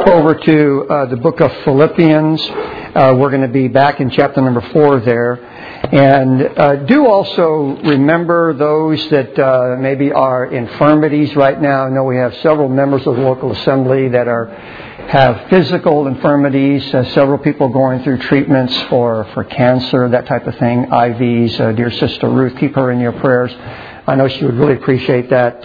flip over to the book of Philippians. We're going to be back in chapter number 4 there. And do also remember those that maybe are infirmities right now. I know we have several members of the local assembly that have physical infirmities. Several people going through treatments for cancer, that type of thing, IVs. Dear Sister Ruth, keep her in your prayers. I know she would really appreciate that.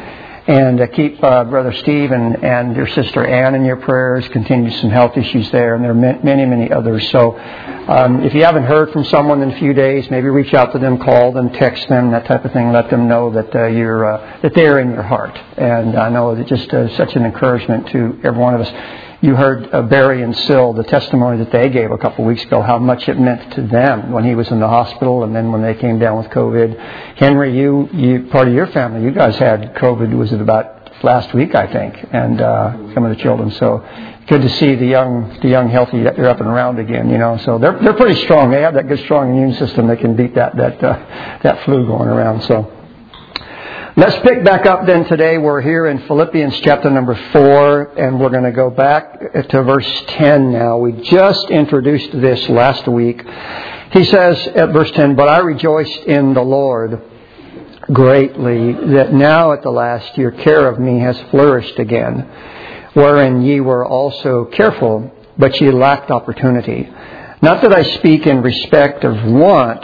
And keep Brother Steve and your sister Ann in your prayers. Continue some health issues there, and there are many, many others. So if you haven't heard from someone in a few days, maybe reach out to them, call them, text them, that type of thing. Let them know that that they're in your heart. And I know that just such an encouragement to every one of us. You heard Barry and Syl, the testimony that they gave a couple of weeks ago, how much it meant to them when he was in the hospital and then when they came down with COVID. Henry, you part of your family, you guys had COVID, was it about last week, I think, and some of the children. So good to see the young healthy, they're up and around again, you know. So they're pretty strong. They have that good, strong immune system that can beat that flu going around. So let's pick back up then today. We're here in Philippians chapter number 4, and we're going to go back to verse 10 now. We just introduced this last week. He says at verse 10, "But I rejoiced in the Lord greatly, that now at the last your care of me has flourished again, wherein ye were also careful, but ye lacked opportunity. Not that I speak in respect of want,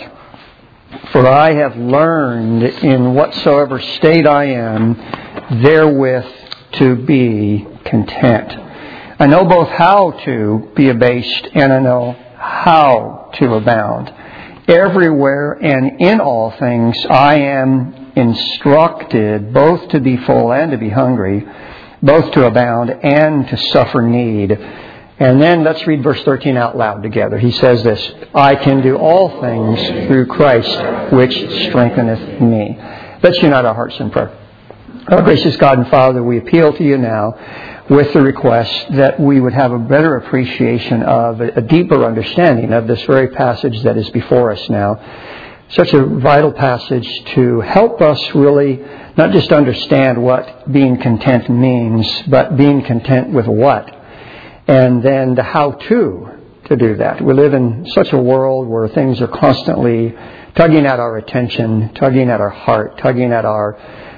for I have learned in whatsoever state I am, therewith to be content. I know both how to be abased, and I know how to abound. Everywhere and in all things I am instructed, both to be full and to be hungry, both to abound and to suffer need." And then let's read verse 13 out loud together. He says this, "I can do all things through Christ, which strengtheneth me." Let's unite our hearts in prayer. Our gracious God and Father, we appeal to you now with the request that we would have a better appreciation of, a deeper understanding of this very passage that is before us now. Such a vital passage to help us really not just understand what being content means, but being content with what. And then the how-to do that. We live in such a world where things are constantly tugging at our attention, tugging at our heart, tugging at our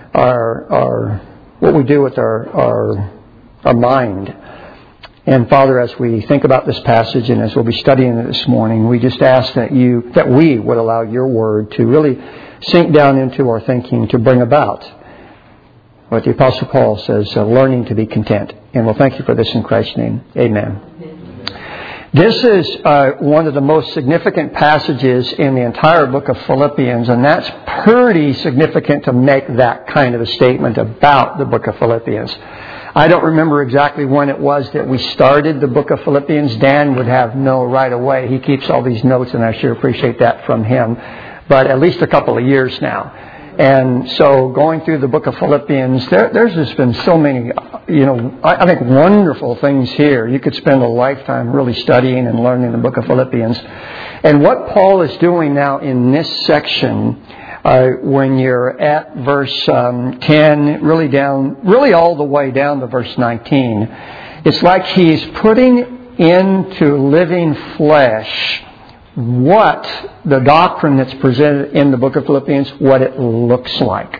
what we do with our mind. And Father, as we think about this passage and as we'll be studying it this morning, we just ask that we would allow your word to really sink down into our thinking, to bring about what the Apostle Paul says, learning to be content. And we'll thank you for this in Christ's name. Amen. This is one of the most significant passages in the entire book of Philippians, and that's pretty significant to make that kind of a statement about the book of Philippians. I don't remember exactly when it was that we started the book of Philippians. Dan would have known right away. He keeps all these notes, and I sure appreciate that from him. But at least a couple of years now. And so going through the book of Philippians, there's just been so many, I think wonderful things here. You could spend a lifetime really studying and learning the book of Philippians. And what Paul is doing now in this section, when you're at verse 10, really all the way down to verse 19, it's like he's putting into living flesh what the doctrine that's presented in the book of Philippians, what it looks like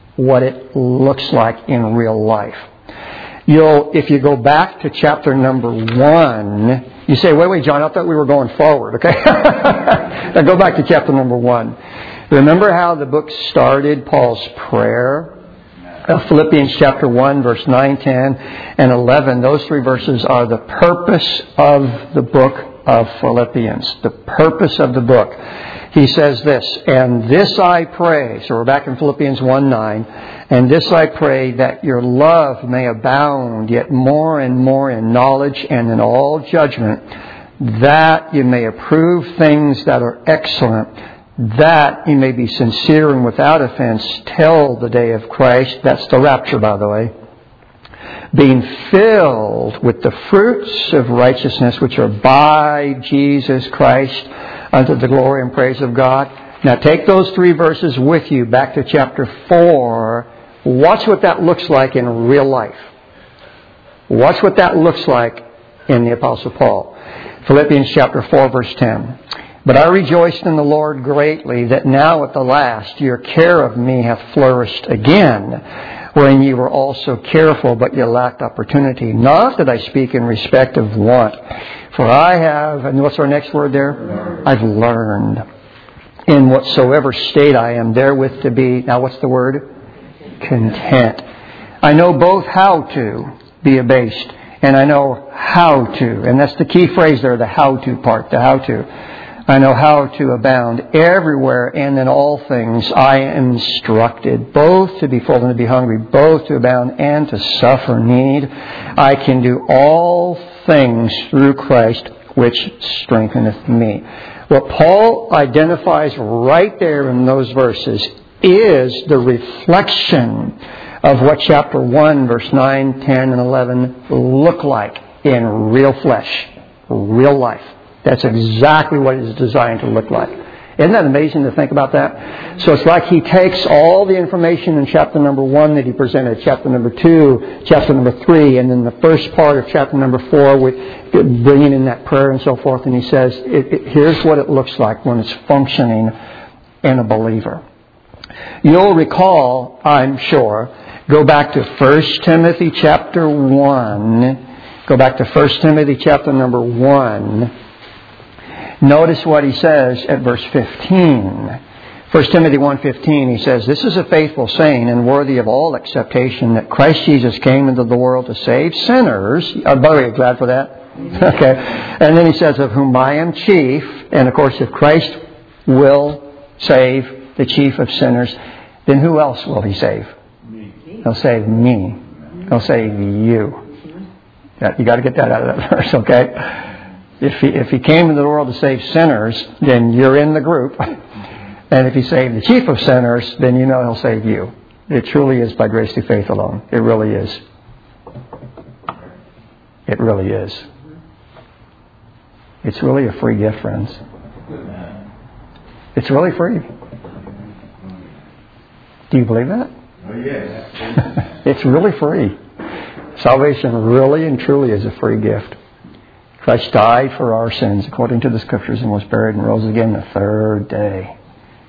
in real life. If you go back to chapter number 1, you say, wait, John, I thought we were going forward, okay? Now go back to chapter number 1. Remember how the book started, Paul's prayer? Philippians chapter 1, verse 9, 10, and 11. Those 3 verses are the purpose of the book of Philippians. The purpose of the book. He says this, "And this I pray," so we're back in Philippians 1:9, "and this I pray, that your love may abound yet more and more in knowledge and in all judgment, that you may approve things that are excellent, that you may be sincere and without offense till the day of Christ." That's the rapture, by the way. "Being filled with the fruits of righteousness, which are by Jesus Christ, unto the glory and praise of God." Now take those 3 verses with you back to chapter 4. Watch what that looks like in real life. Watch what that looks like in the Apostle Paul. Philippians chapter 4, verse 10. But I rejoiced in the Lord greatly that now at the last your care of me hath flourished again, wherein ye were also careful, but ye lacked opportunity. Not that I speak in respect of want, for I have, and what's our next word there? I've learned in whatsoever state I am therewith to be, now what's the word? Content. I know both how to be abased, and I know how to, and that's the key phrase there, the how to part, the how to. I know how to abound everywhere, and in all things I am instructed, both to be full and to be hungry, both to abound and to suffer need. I can do all things through Christ, which strengtheneth me. What Paul identifies right there in those verses is the reflection of what chapter 1, verse 9, 10, and 11 look like in real flesh, real life. That's exactly what it's designed to look like. Isn't that amazing to think about that? So it's like he takes all the information in chapter number 1 that he presented, chapter number 2, chapter number 3, and then the first part of chapter number 4, with bringing in that prayer and so forth, and he says, here's what it looks like when it's functioning in a believer. You'll recall, I'm sure, go back to 1 Timothy chapter 1. Go back to 1 Timothy chapter number 1. Notice what he says at verse 15. 1 Timothy 1:15, he says, this is a faithful saying and worthy of all acceptation that Christ Jesus came into the world to save sinners. By the way, are you glad for that? Okay. And then he says, of whom I am chief. And of course, if Christ will save the chief of sinners, then who else will he save? Me. He'll save me. He'll save you. You got to get that out of that verse, okay? If he came into the world to save sinners, then you're in the group. And if he saved the chief of sinners, then you know he'll save you. It truly is by grace through faith alone. It really is. It really is. It's really a free gift, friends. It's really free. Do you believe that? Oh, yes. It's really free. Salvation really and truly is a free gift. Christ died for our sins according to the Scriptures and was buried and rose again the third day.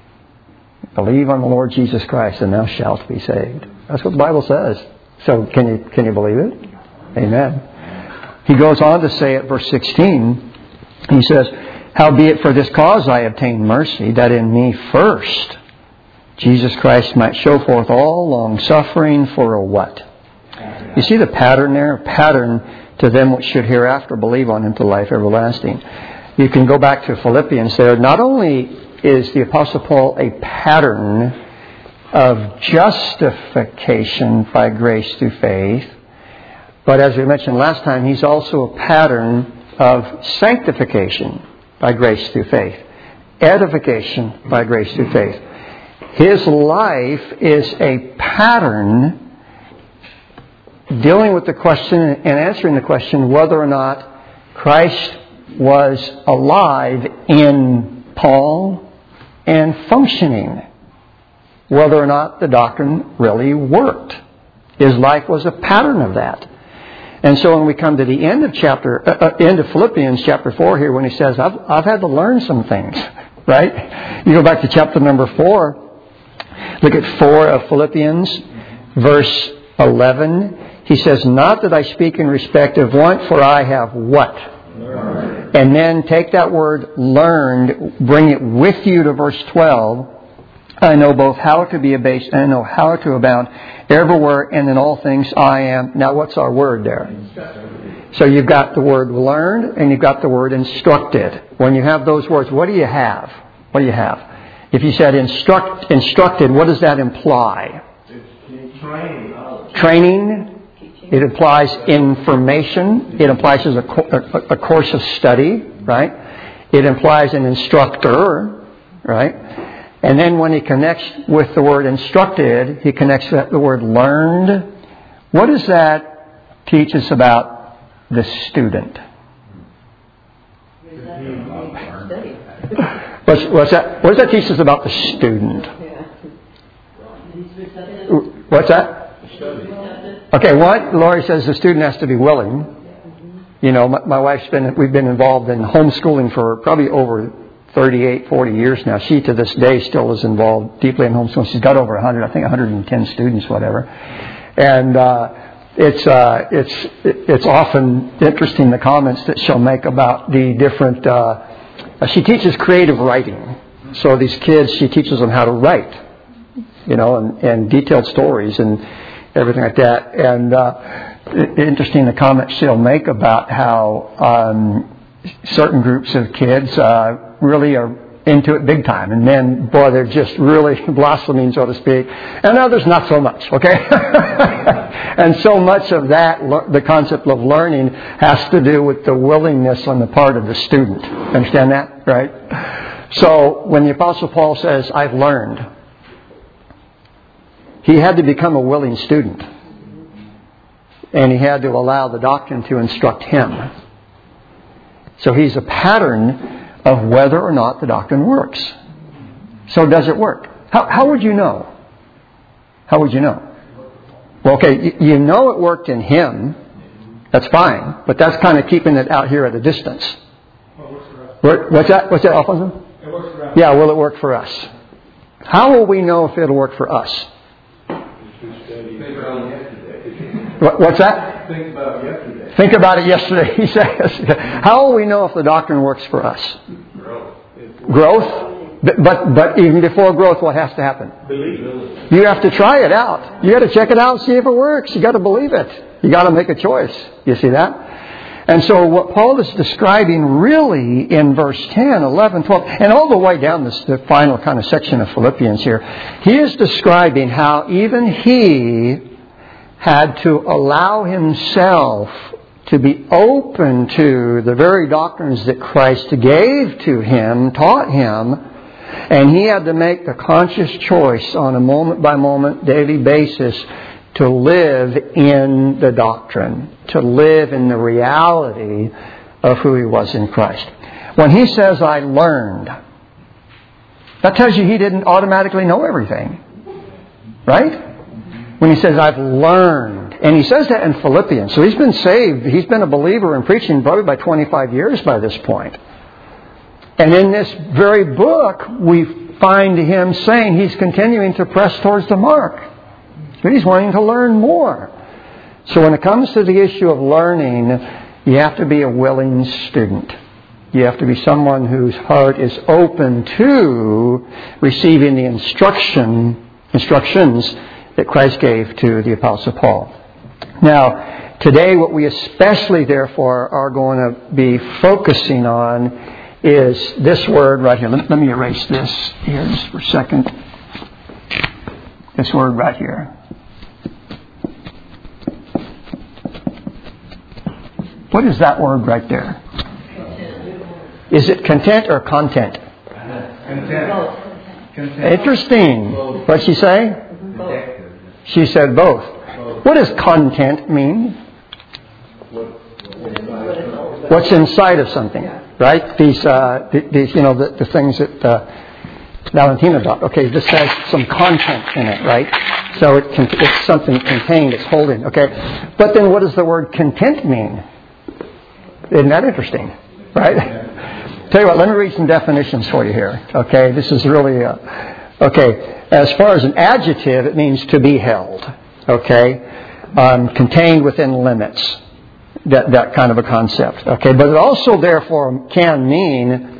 Believe on the Lord Jesus Christ and thou shalt be saved. That's what the Bible says. So can you believe it? Amen. He goes on to say at verse 16, he says, howbeit for this cause I obtained mercy, that in me first Jesus Christ might show forth all long suffering for a what? You see the pattern there? A pattern to them which should hereafter believe on him to life everlasting. You can go back to Philippians there. Not only is the Apostle Paul a pattern of justification by grace through faith, but as we mentioned last time, he's also a pattern of sanctification by grace through faith, edification by grace through faith. His life is a pattern dealing with the question and answering the question whether or not Christ was alive in Paul and functioning, whether or not the doctrine really worked. His life was a pattern of that. And so when we come to the end of Philippians chapter 4 here, when he says, I've had to learn some things, right? You go back to chapter number 4, look at 4 of Philippians, verse 11. He says, not that I speak in respect of want, for I have what? Learned. And then take that word learned, bring it with you to verse 12. I know both how to be abased and I know how to abound everywhere and in all things I am. Now what's our word there? So you've got the word learned and you've got the word instructed. When you have those words, what do you have? What do you have? If you said instructed, what does that imply? Training. It implies information. It implies a course of study, right? It implies an instructor, right? And then when he connects with the word instructed, he connects with the word learned. What does that teach us about the student? What's that? What does that teach us about the student? What's that? Okay, Lori says the student has to be willing. You know, my wife's we've been involved in homeschooling for probably over 38, 40 years now. She, to this day, still is involved deeply in homeschooling. She's got over 100, I think 110 students, whatever. And it's often interesting, the comments that she'll make about the different... she teaches creative writing. So these kids, she teaches them how to write, you know, and detailed stories and everything like that. And interesting, the comments she'll make about how certain groups of kids really are into it big time. And then, boy, they're just really blossoming, so to speak. And others not so much, okay? And so much of that, the concept of learning, has to do with the willingness on the part of the student. Understand that? Right? So, when the Apostle Paul says, I've learned, he had to become a willing student. And he had to allow the doctrine to instruct him. So he's a pattern of whether or not the doctrine works. So does it work? How would you know? How would you know? Well, okay, you know it worked in him. That's fine. But that's kind of keeping it out here at a distance. What's that? What's that, Alfonso? It works for us. Yeah, will it work for us? How will we know if it'll work for us? What's that? Think about yesterday. Think about it yesterday, he says. How will we know if the doctrine works for us? Growth? But even before growth, what has to happen? Believe. You have to try it out. You got to check it out and see if it works. You got to believe it. You got to make a choice. You see that? And so what Paul is describing really in verse 10, 11, 12, and all the way down the final kind of section of Philippians here, he is describing how even he had to allow himself to be open to the very doctrines that Christ gave to him, taught him, and he had to make the conscious choice on a moment-by-moment, daily basis to live in the doctrine, to live in the reality of who he was in Christ. When he says, I learned, that tells you he didn't automatically know everything. Right? When he says, I've learned. And he says that in Philippians. So he's been saved. He's been a believer in preaching probably by 25 years by this point. And in this very book, we find him saying he's continuing to press towards the mark. But he's wanting to learn more. So when it comes to the issue of learning, you have to be a willing student. You have to be someone whose heart is open to receiving the instructions that Christ gave to the Apostle Paul. Now, today what we especially therefore are going to be focusing on is this word right here. Let me erase this here just for a second. This word right here. What is that word right there? Is it content or content? Content. Interesting. What'd she say? Both. She said both. What does content mean? What's inside of something, right? These the things that Valentina got. Okay, this has some content in it, right? So it's something contained, it's holding, okay? But then what does the word content mean? Isn't that interesting, right? Tell you what, let me read some definitions for you here, okay? This is really, okay. As far as an adjective, it means to be held, okay? Contained within limits, that kind of a concept, okay? But it also, therefore, can mean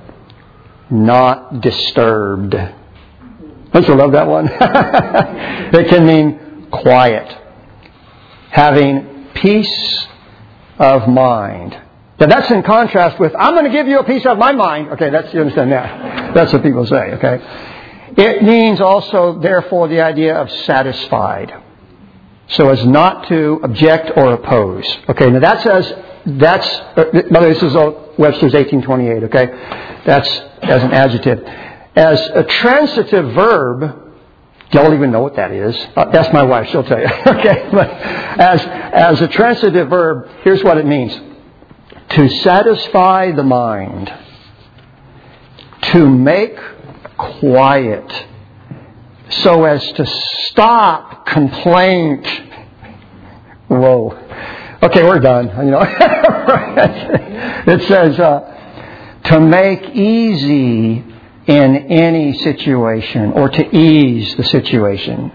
not disturbed. Don't you love that one? It can mean quiet, having peace of mind. Now that's in contrast with, I'm going to give you a piece of my mind. Okay, you understand that? That's what people say, okay? It means also, therefore, the idea of satisfied. So as not to object or oppose. Okay, now by the way, this is Webster's 1828, okay? That's as an adjective. As a transitive verb, y'all even know what that is. That's my wife, she'll tell you. Okay, but as a transitive verb, here's what it means. To satisfy the mind. To make quiet. So as to stop complaint. Whoa. Okay, we're done. It says, to make easy in any situation, or to ease the situation.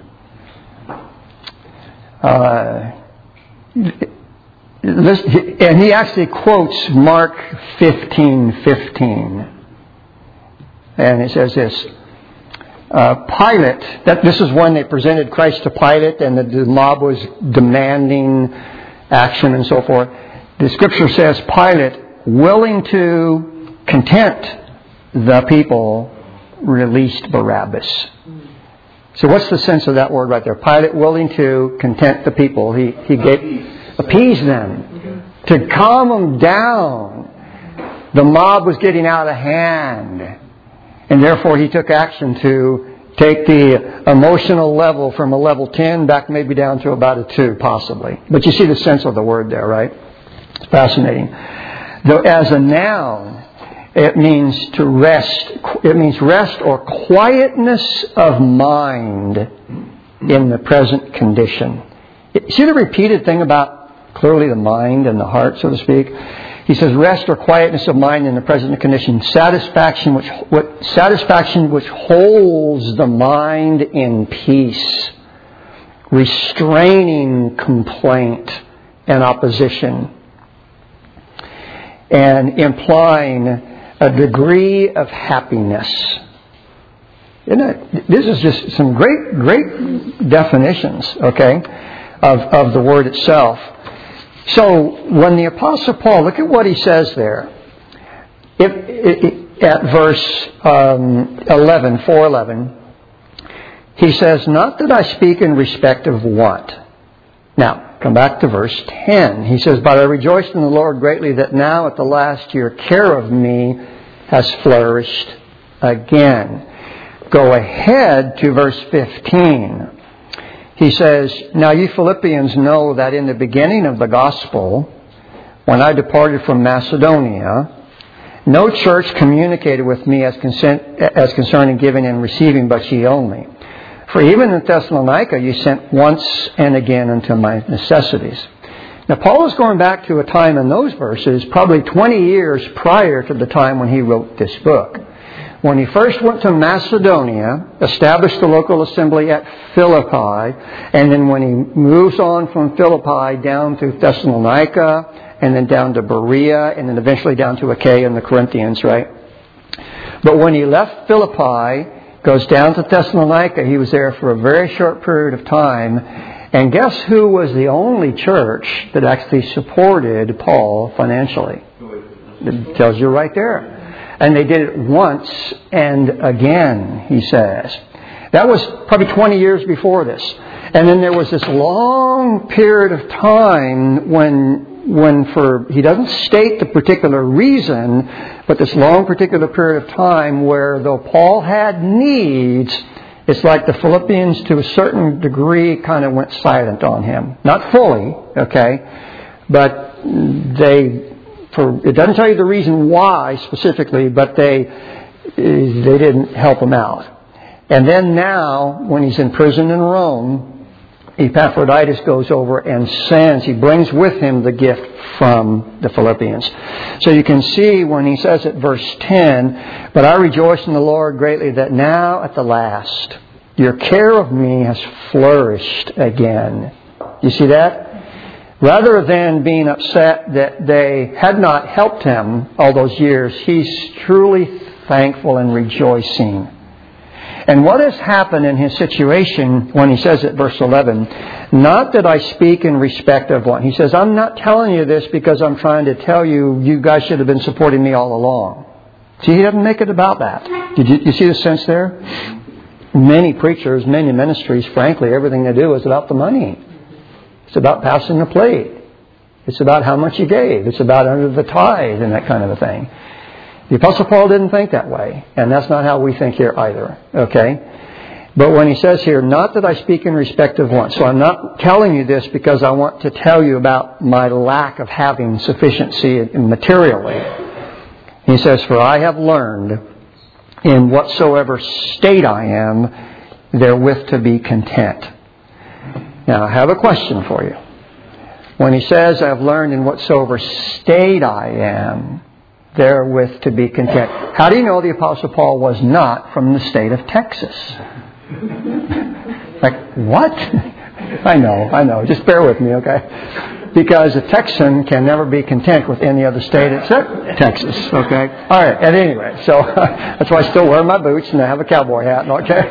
And he actually quotes Mark 15:15. And it says this. Pilate, this is when they presented Christ to Pilate and the mob was demanding action and so forth. The scripture says Pilate, willing to content the people, released Barabbas. So what's the sense of that word right there? Pilate, willing to content the people. He appease them, to calm them down. The mob was getting out of hand. And therefore he took action to take the emotional level from a level 10 back maybe down to about a 2, possibly. But you see the sense of the word there, right? It's fascinating. Though as a noun, it means to rest. It means rest or quietness of mind in the present condition. See the repeated thing about clearly the mind and the heart, so to speak? He says, rest or quietness of mind in the present condition, satisfaction which holds the mind in peace, restraining complaint and opposition, and implying a degree of happiness. This is just some great definitions, okay, of the word itself. So when the Apostle Paul, look at what he says there. At verse 4:11, he says, not that I speak in respect of want. Now, come back to verse 10. He says, but I rejoice in the Lord greatly that now at the last your care of me has flourished again. Go ahead to verse 15. He says, now you Philippians know that in the beginning of the gospel, when I departed from Macedonia, no church communicated with me as concerning giving and receiving, but ye only. For even in Thessalonica you sent once and again unto my necessities. Now Paul is going back to a time in those verses, probably 20 years prior to the time when he wrote this book. When he first went to Macedonia, established the local assembly at Philippi, and then when he moves on from Philippi down to Thessalonica, and then down to Berea, and then eventually down to Achaia and the Corinthians, right? But when he left Philippi, goes down to Thessalonica, he was there for a very short period of time, and guess who was the only church that actually supported Paul financially? It tells you right there. And they did it once and again, he says. That was probably 20 years before this. And then there was this long period of time when he doesn't state the particular reason, but this long particular period of time where though Paul had needs, it's like the Philippians to a certain degree kind of went silent on him. Not fully, okay, but it doesn't tell you the reason why specifically, but they didn't help him out. And then now, when he's in prison in Rome, Epaphroditus goes over and he brings with him the gift from the Philippians. So you can see when he says at verse 10, but I rejoice in the Lord greatly that now at the last your care of me has flourished again. You see that? Rather than being upset that they had not helped him all those years, he's truly thankful and rejoicing. And what has happened in his situation when he says at verse 11, not that I speak in respect of one. He says, I'm not telling you this because I'm trying to tell you, you guys should have been supporting me all along. See, he doesn't make it about that. Did you see the sense there? Many preachers, many ministries, frankly, everything they do is about the money. It's about passing the plate. It's about how much you gave. It's about under the tithe and that kind of a thing. The Apostle Paul didn't think that way. And that's not how we think here either. Okay? But when he says here, not that I speak in respect of one. So I'm not telling you this because I want to tell you about my lack of having sufficiency materially. He says, for I have learned in whatsoever state I am, therewith to be content. Now, I have a question for you. When he says, I've learned in whatsoever state I am, therewith to be content. How do you know the Apostle Paul was not from the state of Texas? Like, what? I know. Just bear with me, okay? Because a Texan can never be content with any other state except Texas, okay? All right, at any rate, so that's why I still wear my boots and I have a cowboy hat, okay?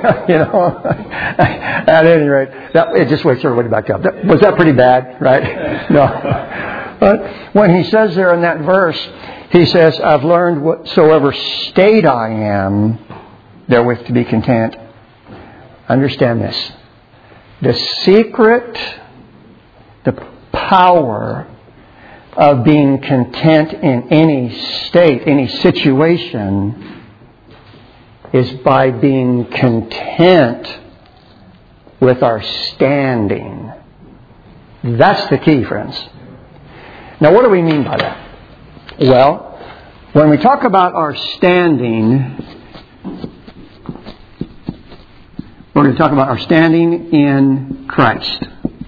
At any rate, it just wakes everybody back up. Was that pretty bad, right? No. But when he says there in that verse, he says, I've learned whatsoever state I am, therewith to be content. Understand this. The secret, the power of being content in any state, any situation, is by being content with our standing. That's the key, friends. Now, what do we mean by that? Well, when we talk about our standing, we're going to talk about our standing in Christ.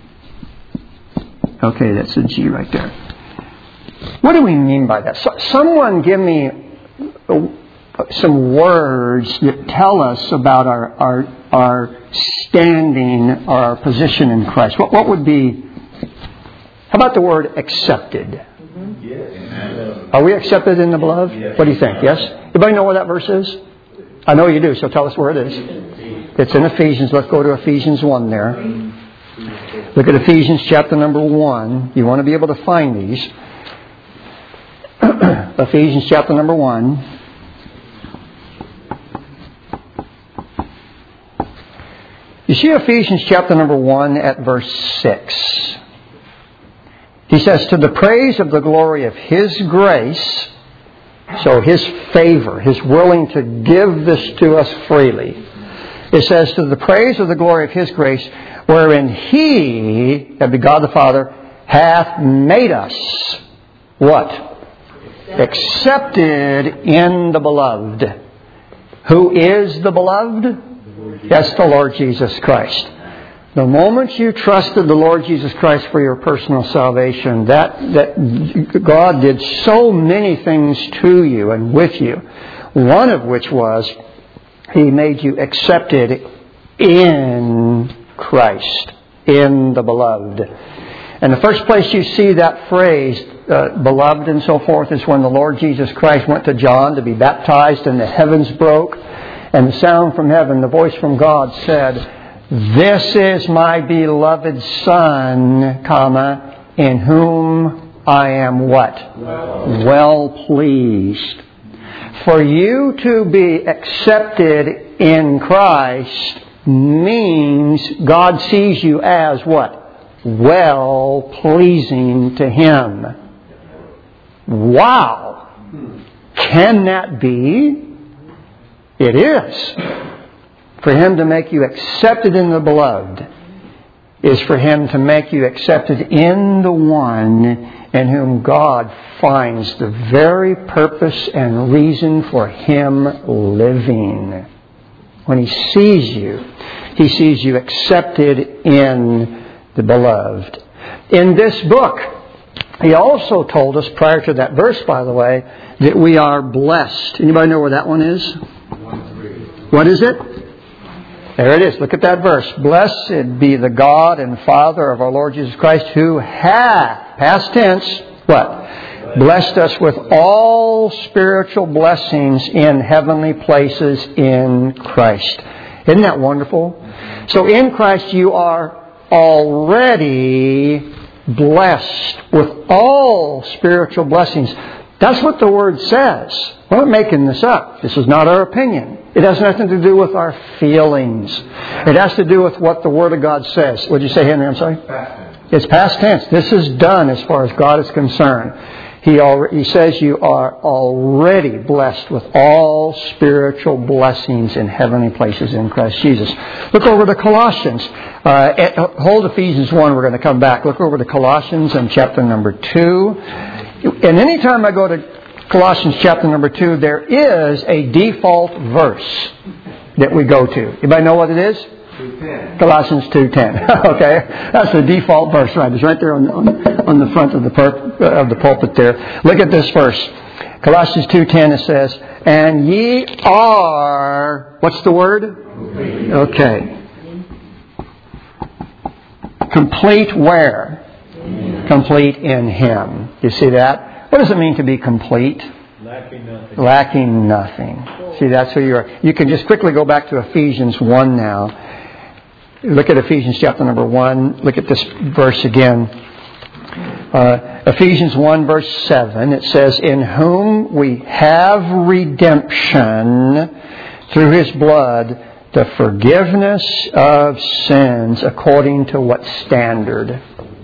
Okay, that's a G right there. What do we mean by that? Someone give me some words that tell us about our standing, our position in Christ. What would be? How about the word accepted? Yes. Are we accepted in the beloved? Yes. What do you think? Yes? Everybody know where that verse is? I know you do, so tell us where it is. It's in Ephesians. Let's go to Ephesians 1 there. Look at Ephesians chapter number 1. You want to be able to find these. Ephesians chapter number 1. You see Ephesians chapter number 1 at verse 6. He says, to the praise of the glory of His grace, so His favor, His willing to give this to us freely. It says, to the praise of the glory of His grace, wherein He, that be God the Father, hath made us, what? Accepted in the beloved. Who is the beloved? Yes, the Lord Jesus Christ. The moment you trusted the Lord Jesus Christ for your personal salvation, that God did so many things to you and with you. One of which was He made you accepted in Christ, in the beloved. And the first place you see that phrase, beloved and so forth, is when the Lord Jesus Christ went to John to be baptized and the heavens broke and the sound from heaven, the voice from God said, this is my beloved Son, comma, in whom I am what? Well pleased. For you to be accepted in Christ means God sees you as what? Well pleasing to Him. Wow! Can that be? It is. For Him to make you accepted in the beloved is for Him to make you accepted in the one in whom God finds the very purpose and reason for Him living. When He sees you accepted in the beloved. In this book, He also told us, prior to that verse, by the way, that we are blessed. Anybody know where that one is? 1:3. What is it? There it is. Look at that verse. Blessed be the God and Father of our Lord Jesus Christ, who hath, past tense, what? Blessed us with all spiritual blessings in heavenly places in Christ. Isn't that wonderful? So in Christ you are already blessed with all spiritual blessings. That's what the Word says. We're not making this up. This is not our opinion. It has nothing to do with our feelings. It has to do with what the Word of God says. What did you say, Henry? I'm sorry? It's past tense. This is done as far as God is concerned. He says you are already blessed with all spiritual blessings in heavenly places in Christ Jesus. Look over to Colossians. Hold Ephesians 1. We're going to come back. Look over to Colossians in chapter number 2. And anytime I go to Colossians chapter number 2, there is a default verse that we go to. Anybody know what it is? 2:10. Colossians 2:10. Okay, that's the default verse, right? It's right there on the front of the pulpit there. Look at this verse. Colossians 2:10, it says, "And ye are," what's the word? Okay. Complete where? Complete in Him. You see that? What does it mean to be complete? Lacking nothing. Lacking nothing. See, that's who you are. You can just quickly go back to Ephesians 1 now. Look at Ephesians chapter number 1. Look at this verse again. Ephesians 1 verse 7. It says, "In whom we have redemption through His blood, the forgiveness of sins," according to what standard?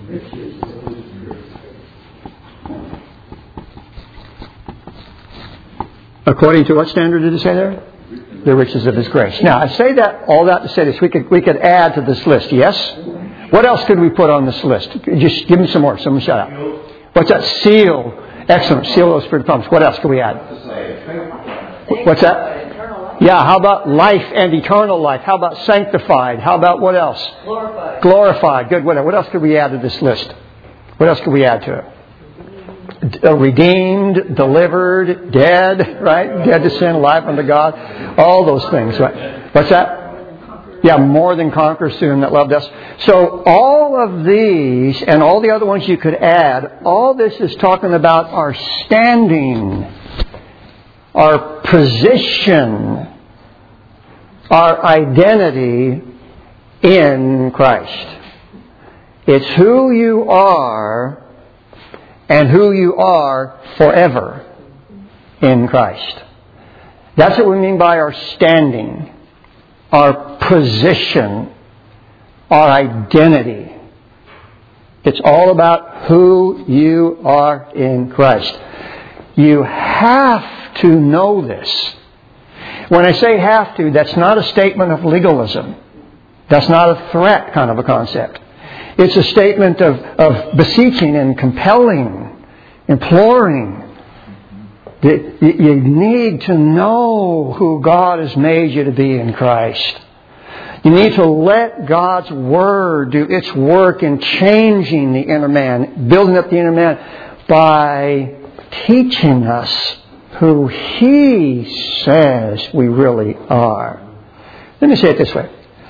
According to what standard did it say there? The riches of His grace. Now, I say that, all that to say this, we could add to this list, yes? What else could we put on this list? Just give me some more. Someone shout out. What's that? Seal. Excellent. Seal of the Spirit promise. What else can we add? What's that? Yeah, how about life and eternal life? How about sanctified? How about what else? Glorified. Glorified. Good. What else could we add to this list? What else could we add to it? Redeemed, delivered, dead, right? Dead to sin, alive unto God. All those things, right? What's that? Yeah, more than conquerors to Him that loved us. So all of these and all the other ones you could add, all this is talking about our standing, our position, our identity in Christ. It's who you are and who you are forever in Christ. That's what we mean by our standing, our position, our identity. It's all about who you are in Christ. You have to know this. When I say have to, that's not a statement of legalism. That's not a threat kind of a concept. It's a statement of beseeching and compelling, imploring. You need to know who God has made you to be in Christ. You need to let God's Word do its work in changing the inner man, building up the inner man by teaching us who He says we really are. Let me say it this way.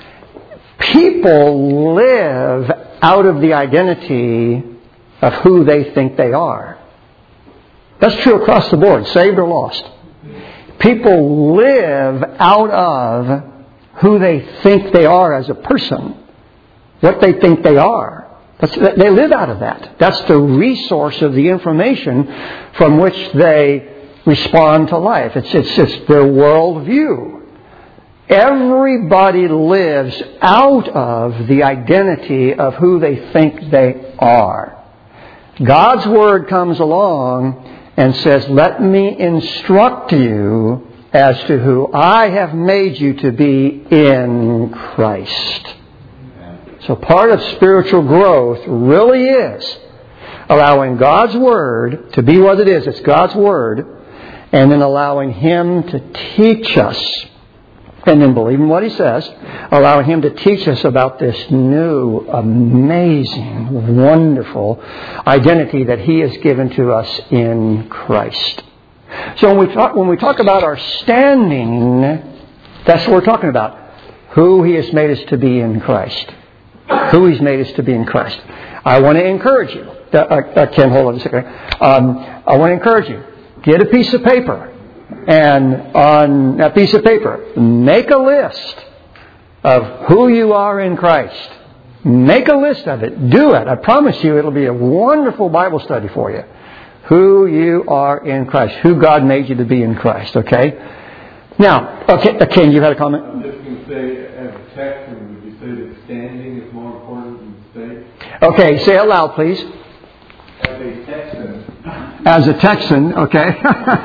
People live out of the identity of who they think they are. That's true across the board, saved or lost. People live out of who they think they are as a person, what they think they are. They live out of that. That's the resource of the information from which they respond to life. It's their worldview. Everybody lives out of the identity of who they think they are. God's Word comes along and says, let me instruct you as to who I have made you to be in Christ. So part of spiritual growth really is allowing God's Word to be what it is. It's God's Word. And then allowing Him to teach us. And then believing what He says. Allowing Him to teach us about this new, amazing, wonderful identity that He has given to us in Christ. So when we talk about our standing, that's what we're talking about. Who He has made us to be in Christ. Who He's made us to be in Christ. I want to encourage you. Ken, hold on a second. I want to encourage you. Get a piece of paper. And on that piece of paper, make a list of who you are in Christ. Make a list of it. Do it. I promise you it'll be a wonderful Bible study for you. Who you are in Christ. Who God made you to be in Christ. Okay? Now, okay, Ken, you had a comment? I'm just going to say, as a Texan, would you say that standing is more important than state? Okay, say it loud, please. As a Texan. As a Texan, okay.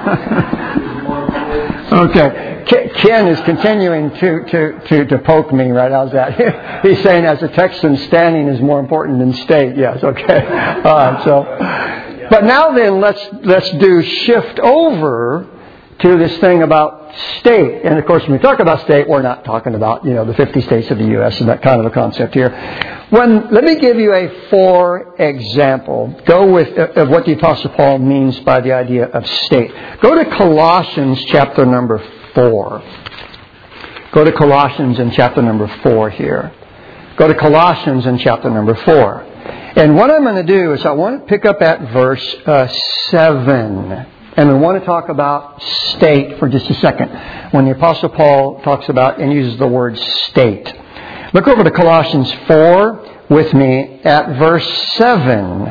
Okay. Ken is continuing to poke me, right? How's that? He's saying as a Texan, standing is more important than state. Yes, okay. All right, so. But now then, let's shift over to this thing about state. And of course, when we talk about state, we're not talking about, the 50 states of the U.S. and that kind of a concept here. Let me give you a for example. Go with of what the Apostle Paul means by the idea of state. Go to Colossians chapter number 4. Go to Colossians in chapter number 4 here. Go to Colossians in chapter number 4. And what I'm going to do is I want to pick up at verse 7. And we want to talk about state for just a second. When the Apostle Paul talks about and uses the word state. Look over to Colossians 4 with me at verse 7.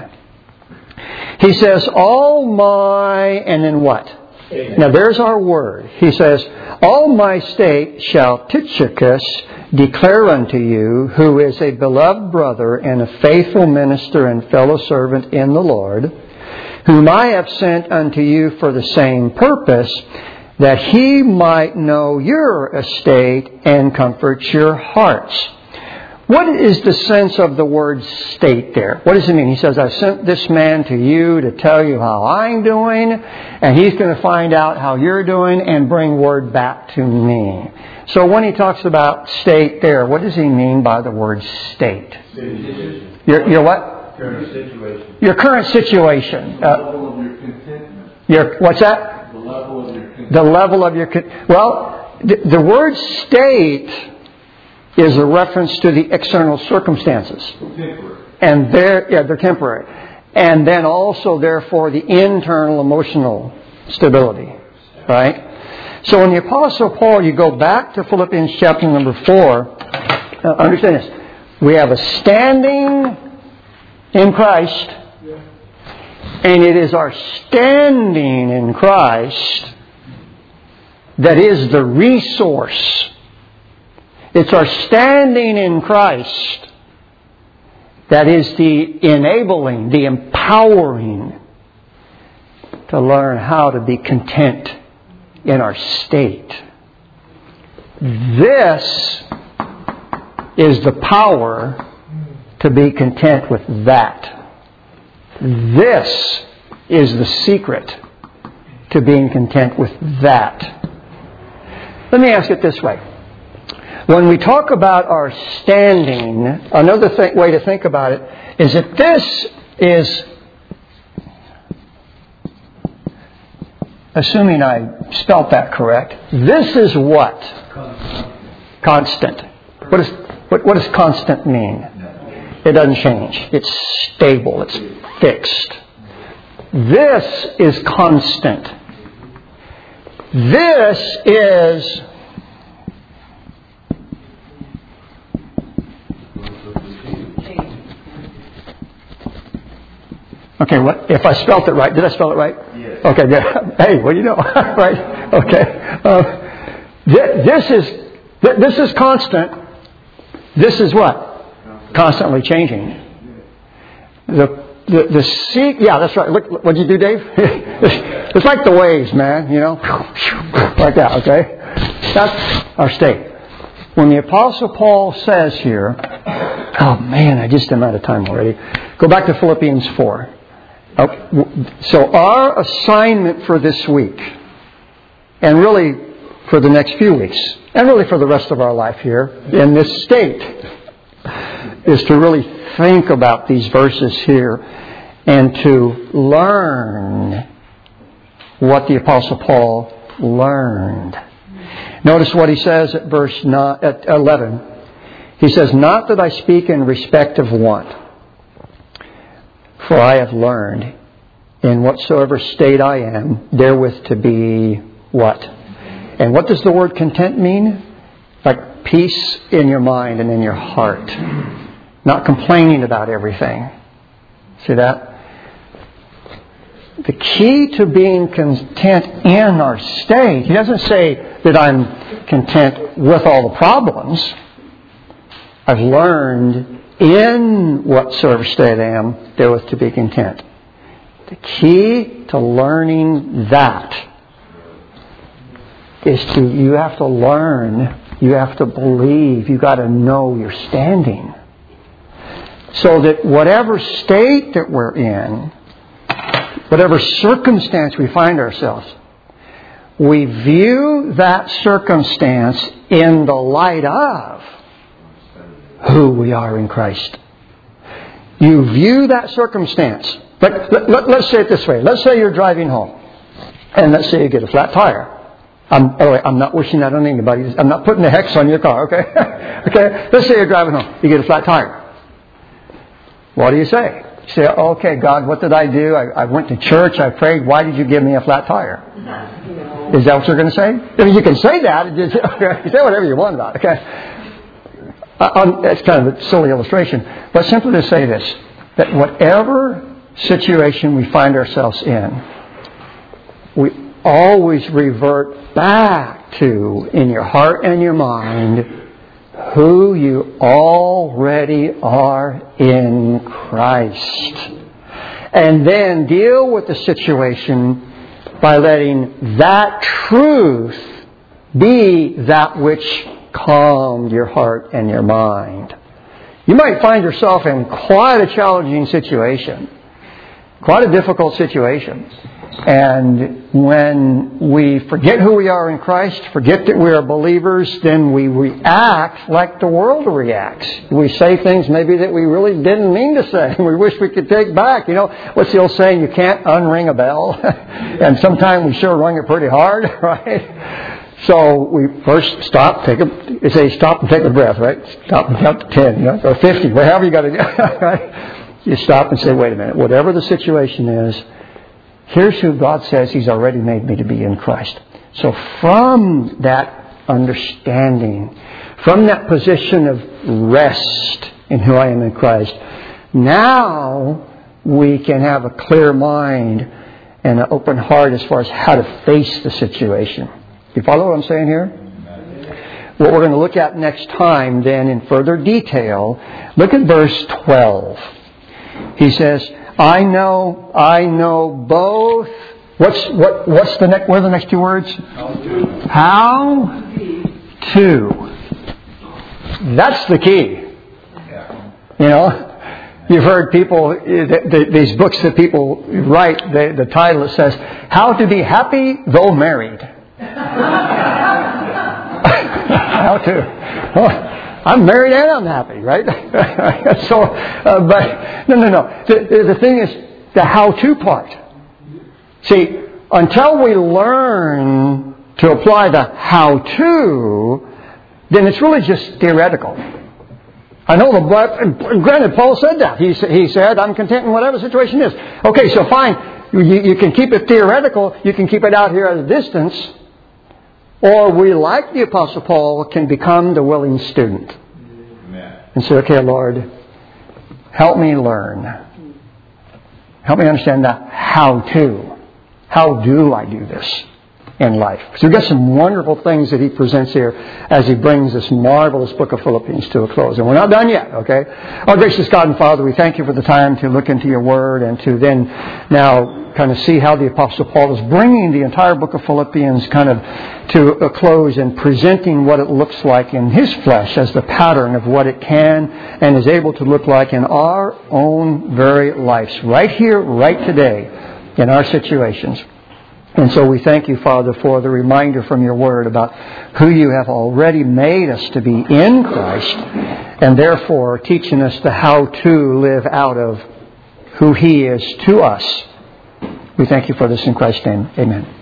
He says, all my, and then what? Amen. Now there's our word. He says, all my state shall Tychicus declare unto you, who is a beloved brother and a faithful minister and fellow servant in the Lord, whom I have sent unto you for the same purpose, that he might know your estate and comfort your hearts. What is the sense of the word state there? What does it mean? He says, I sent this man to you to tell you how I'm doing, and he's going to find out how you're doing and bring word back to me. So when he talks about state there, what does he mean by the word state? Your what? Current situation. Your current situation. The level of your contentment. What's that? The level of your contentment. The level of your well, the word state is a reference to the external circumstances. Temporary. And they're temporary. And then also, therefore, the internal emotional stability. Right? So in the Apostle Paul, you go back to Philippians chapter number 4. Understand this. We have a standing in Christ, and it is our standing in Christ that is the resource. It's our standing in Christ that is the enabling, the empowering to learn how to be content in our state. This is the power to be content with that. This is the secret to being content with that. Let me ask it this way. When we talk about our standing, another way to think about it is that this is, assuming I spelt that correct, this is what? Constant. What does constant mean? It doesn't change. It's stable. It's fixed. This is constant. This is okay, what if I spelt it right? Did I spell it right? Yes. Okay, good. Hey, what do you know? Right? Okay. This is constant. This is what? Constantly changing. Yeah, that's right. Look, what'd you do, Dave? It's like the waves, man. Like that. Okay, that's our state. When the Apostle Paul says here, oh man, I just am out of time already. Go back to Philippians 4. So our assignment for this week, and really for the next few weeks, and really for the rest of our life here in this state, is to really think about these verses here and to learn what the Apostle Paul learned. Notice what he says at verse 11. He says, not that I speak in respect of want, for I have learned in whatsoever state I am, therewith to be what? And what does the word content mean? Like peace in your mind and in your heart. Not complaining about everything. See that? The key to being content in our state, he doesn't say that I'm content with all the problems. I've learned in whatsoever state I am, therewith to be content. The key to learning that is you have to learn, you have to believe, you got to know your standing. So that whatever state that we're in, whatever circumstance we find ourselves, we view that circumstance in the light of who we are in Christ. You view that circumstance. But let's say it this way. Let's say you're driving home. And let's say you get a flat tire. I'm not wishing that on anybody. I'm not putting a hex on your car, okay? Okay? Let's say you're driving home. You get a flat tire. What do you say? You say, okay, God, what did I do? I went to church. I prayed. Why did you give me a flat tire? Is that what you're going to say? I mean, you can say that. You say whatever you want about it, okay? It's kind of a silly illustration. But simply to say this, that whatever situation we find ourselves in, we always revert back to, in your heart and your mind, who you already are in Christ. And then deal with the situation by letting that truth be that which calmed your heart and your mind. You might find yourself in quite a challenging situation, quite a difficult situation. And when we forget who we are in Christ, forget that we are believers, then we react like the world reacts. We say things maybe that we really didn't mean to say. We wish we could take back. You know, what's the old saying? You can't unring a bell. And sometimes we sure ring it pretty hard, right? So we first stop, stop and take a breath, right? Stop and count to 10, you know, or 50, whatever you got to do, right? You stop and say, wait a minute, whatever the situation is, here's who God says He's already made me to be in Christ. So from that understanding, from that position of rest in who I am in Christ, now we can have a clear mind and an open heart as far as how to face the situation. You follow what I'm saying here? What we're going to look at next time then in further detail, look at verse 12. He says, I know both. What's the next? What are the next two words? How to. That's the key. You know, you've heard people, these books that people write, the title says, How to be Happy Though Married. How to. Oh, I'm married and I'm happy, right? So, but no. The thing is the how-to part. See, until we learn to apply the how-to, then it's really just theoretical. I know granted, Paul said that. He said, I'm content in whatever situation is. Okay, so fine. You can keep it theoretical. You can keep it out here at a distance. Or we, like the Apostle Paul, can become the willing student. Amen. And say, okay, Lord, help me learn. Help me understand the how-to. How do I do this in life? So we've got some wonderful things that he presents here as he brings this marvelous book of Philippians to a close. And we're not done yet, okay? Our gracious God and Father, we thank you for the time to look into your word and to then now kind of see how the Apostle Paul is bringing the entire book of Philippians kind of to a close and presenting what it looks like in his flesh as the pattern of what it can and is able to look like in our own very lives, right here, right today, in our situations. And so we thank you, Father, for the reminder from your word about who you have already made us to be in Christ, and therefore teaching us the how to live out of who he is to us. We thank you for this in Christ's name. Amen.